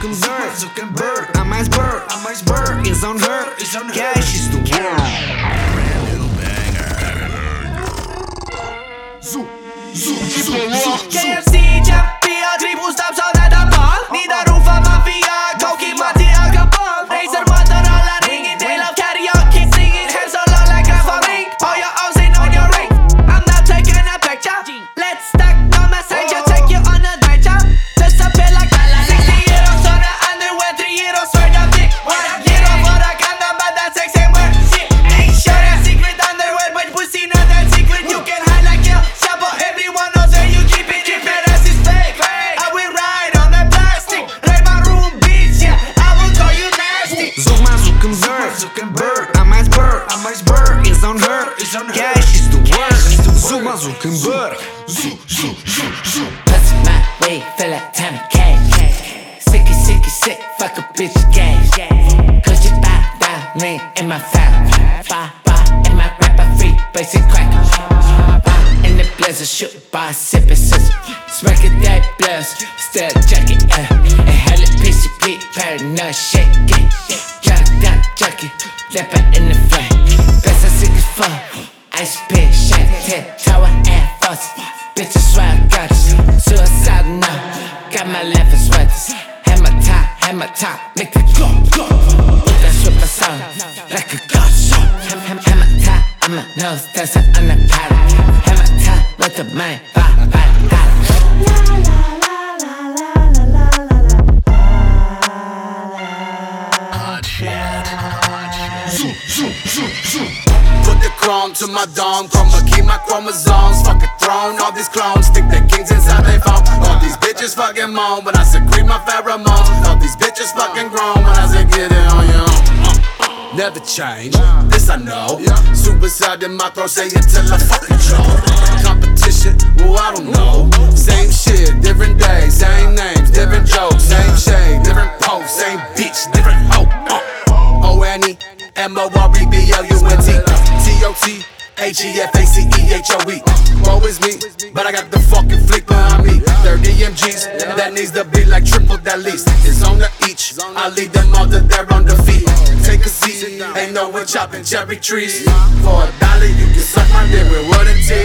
Zuckerberg, I'm iceberg, is on her, cash is the word. Brand new banger. KFC, Chappia, tribu stab sa det er mal. Nidarofa, mafia, coke, Matti, alkohol. Reiser matar alla, ring en del av karaoke. Singing hands all out like a ring. All your O's in on your ring. I'm not taking a picture. Let's stack no messenger, take you on a night job. Just a bit like 60 euros on the underwear, 3 euros for the dick. 1 euro for the condom, but that's sex and work. Shit, ain't sure that secret underwear, but pussy not that secret. You can hide like you, Chapo, everyone knows that you keep it. If that ass is fake, I will ride on that plastic. Ride my room, bitch, yeah, I will call you nasty. Zuckerberg, I'm iceberg, is on her, cash is the word. Zuckerberg. Plus my way, feel like Tommy K. Sick, fuck a bitch gay. Cause you buy ring in my file. Buy in my rapper free, basic crack. In the blazer, shoot by sippin' scissor. Smack it that blast, still jacket, and hella PCP, paranoid shake it. Jockey, left it in the flame. Best I sick as fuck. Ice pick, shake, tip, tower, and fuss. Bitch, I swear I got it. Suicide now, got my left and sweaters. Hammer top, make the go. With that super sound, like a ghost. Hammer top, I'm a nose, that's an underpilot. Hammer top, with the main, Put the chrome to my dome, chroma key my chromosomes. Fuck a throne, all these clones stick their kings inside their phone. All these bitches fucking moan when I secrete my pheromones. All these bitches fucking grown when I say get it on your own. Never change, this I know. Suicide in my throat, say it till I fucking choke. Competition, well I don't know. Same shit, different days, same names, different jokes, same shade, different posts, same bitch, different hoe. O-N-E M-O-R-E-B-L-U-N-T T-O-T-H-E-F-A-C-E-H-O-E. Woe is me, but I got the fucking fleet behind me. 30 MGs, that needs to be like triple that least. It's on the each, I lead them all to their on the feet. Take a seat, ain't no one chopping cherry trees. For $1, you can suck my dick with wooden teeth.